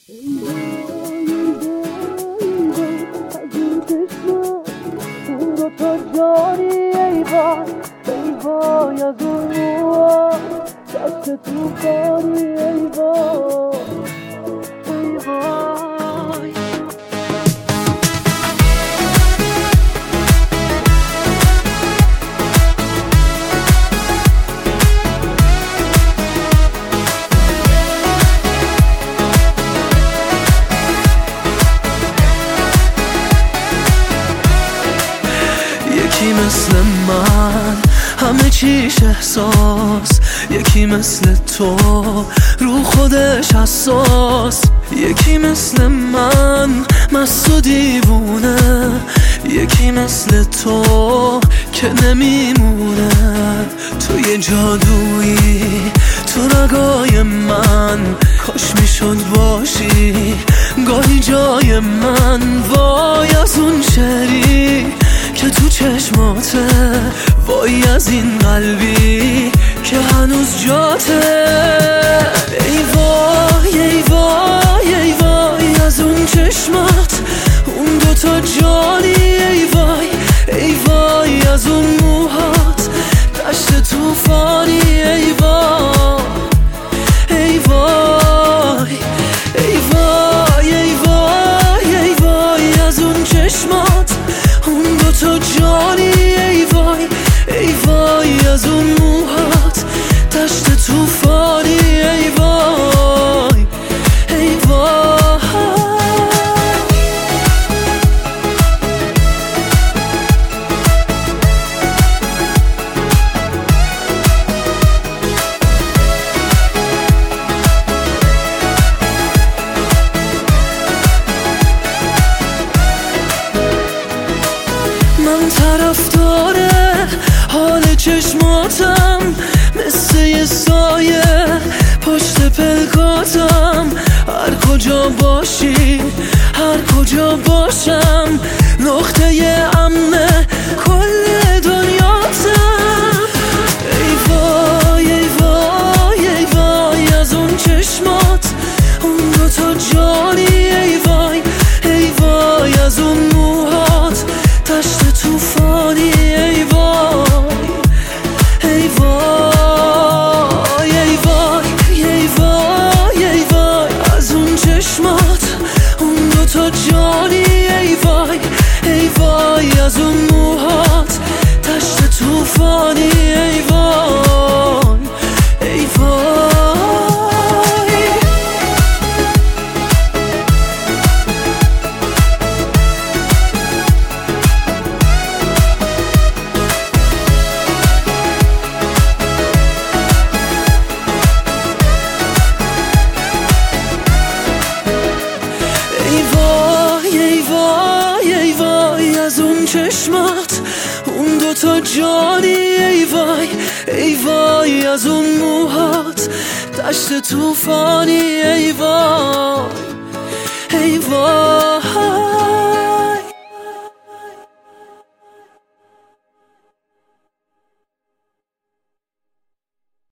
اون دوتا جانی ای وای ای وای از اون موها دست توفانی ای وای ای وای. یکی مثل من همه چیش احساس، یکی مثل تو رو خودش حساس، یکی مثل من مست و دیوونه، یکی مثل تو که نمیمونه. تو یه جادویی تو رگای من، کاش میشد باشی گاهی جای من. وای از اون شعری که تو چشماته، وای از این قلبی که هنوز جاته. ای وای ای وای ای وای از اون چشمات، اون دوتا جانی ای وای ای وای از اون موهات دشت توفانی ای وای ای وای ای وای ای وای ای وای از اون چشمات، اون دوتا جانی ای وای ای وای از اون موهات دشت توفانی ای وای ای وای. من طرفدار حال چشماتم، مثل یه سایه پشت پلکاتم. هر کجا باشی هر کجا باشم، نقطه امن کل دنیاتم. ای وای ای وای ای وای از اون چشمات، اون دوتا جانی ای وای ای وای از اون موهات دشت توفانی ای وای ای وای ای وای ای وای ای وای از اون چشمات، اون دوتا جانی ای وای ای وای از اون موهات دشت توفانی ای وای ای وای. ای وای ای وای ای وای از اون چشمات، اون دوتا جانی ای وای ای وای از اون موهات دشت توفانی ای وای